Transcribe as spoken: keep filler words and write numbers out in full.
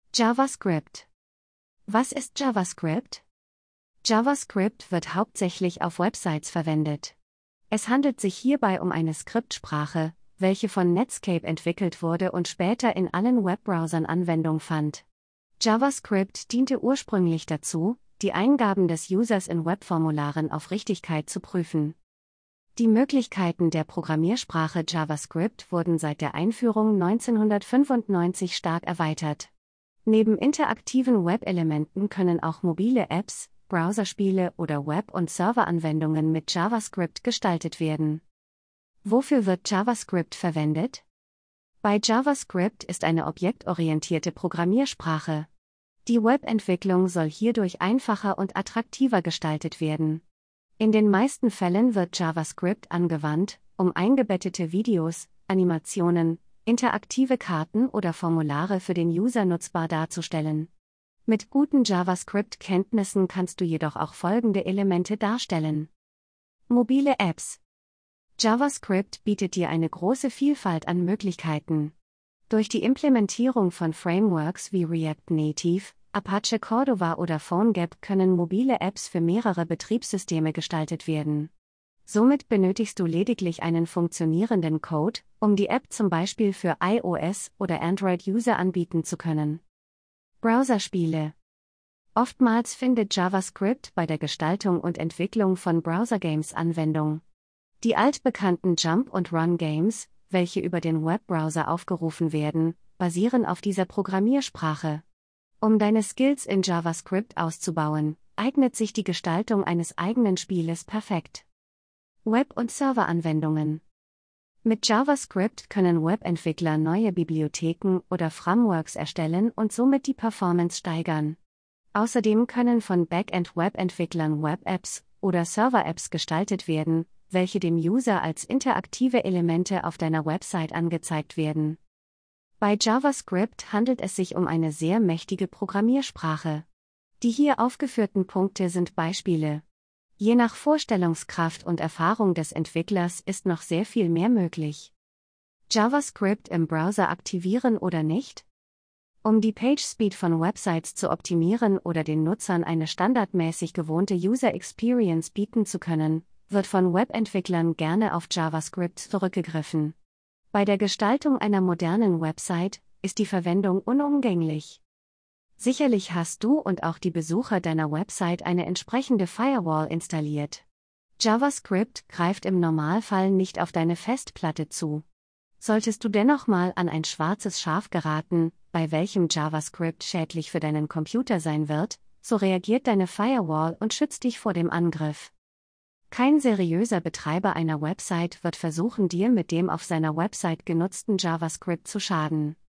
JavaScript. Was ist JavaScript? JavaScript wird hauptsächlich auf Websites verwendet. Es handelt sich hierbei um eine Skriptsprache, welche von Netscape entwickelt wurde und später in allen Webbrowsern Anwendung fand. JavaScript diente ursprünglich dazu, die Eingaben des Users in Webformularen auf Richtigkeit zu prüfen. Die Möglichkeiten der Programmiersprache JavaScript wurden seit der Einführung neunzehnhundertfünfundneunzig stark erweitert. Neben interaktiven Web-Elementen können auch mobile Apps, Browserspiele oder Web- und Serveranwendungen mit JavaScript gestaltet werden. Wofür wird JavaScript verwendet? Bei JavaScript ist eine objektorientierte Programmiersprache. Die Webentwicklung soll hierdurch einfacher und attraktiver gestaltet werden. In den meisten Fällen wird JavaScript angewandt, um eingebettete Videos, Animationen, interaktive Karten oder Formulare für den User nutzbar darzustellen. Mit guten JavaScript-Kenntnissen kannst du jedoch auch folgende Elemente darstellen. Mobile Apps. JavaScript bietet dir eine große Vielfalt an Möglichkeiten. Durch die Implementierung von Frameworks wie React Native, Apache Cordova oder PhoneGap können mobile Apps für mehrere Betriebssysteme gestaltet werden. Somit benötigst du lediglich einen funktionierenden Code, um die App zum Beispiel für iOS- oder Android-User anbieten zu können. Browserspiele. Oftmals findet JavaScript bei der Gestaltung und Entwicklung von Browsergames Anwendung. Die altbekannten Jump- und Run-Games, welche über den Webbrowser aufgerufen werden, basieren auf dieser Programmiersprache. Um deine Skills in JavaScript auszubauen, eignet sich die Gestaltung eines eigenen Spieles perfekt. Web- und Serveranwendungen. Mit JavaScript können Webentwickler neue Bibliotheken oder Frameworks erstellen und somit die Performance steigern. Außerdem können von Backend-Webentwicklern Web-Apps oder Server-Apps gestaltet werden, welche dem User als interaktive Elemente auf deiner Website angezeigt werden. Bei JavaScript handelt es sich um eine sehr mächtige Programmiersprache. Die hier aufgeführten Punkte sind Beispiele. Je nach Vorstellungskraft und Erfahrung des Entwicklers ist noch sehr viel mehr möglich. JavaScript im Browser aktivieren oder nicht? Um die Page-Speed von Websites zu optimieren oder den Nutzern eine standardmäßig gewohnte User Experience bieten zu können, wird von Webentwicklern gerne auf JavaScript zurückgegriffen. Bei der Gestaltung einer modernen Website ist die Verwendung unumgänglich. Sicherlich hast du und auch die Besucher deiner Website eine entsprechende Firewall installiert. JavaScript greift im Normalfall nicht auf deine Festplatte zu. Solltest du dennoch mal an ein schwarzes Schaf geraten, bei welchem JavaScript schädlich für deinen Computer sein wird, so reagiert deine Firewall und schützt dich vor dem Angriff. Kein seriöser Betreiber einer Website wird versuchen, dir mit dem auf seiner Website genutzten JavaScript zu schaden.